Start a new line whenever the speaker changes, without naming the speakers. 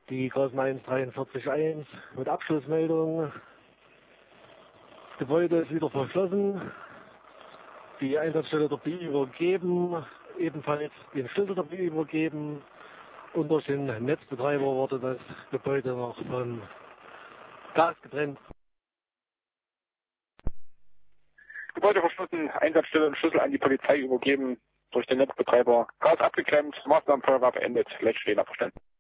Die Gasmain 43.1 mit Abschlussmeldung. Das Gebäude ist wieder verschlossen. Die Einsatzstelle der BI übergeben, ebenfalls den Schlüssel der BI übergeben. Und durch den Netzbetreiber wurde das Gebäude noch von Gas getrennt.
Gebäude verschlossen, Einsatzstelle und Schlüssel an die Polizei übergeben, durch den Netzbetreiber Gas abgeklemmt, Maßnahmenfeuerwehr beendet, Leckstehler verstanden.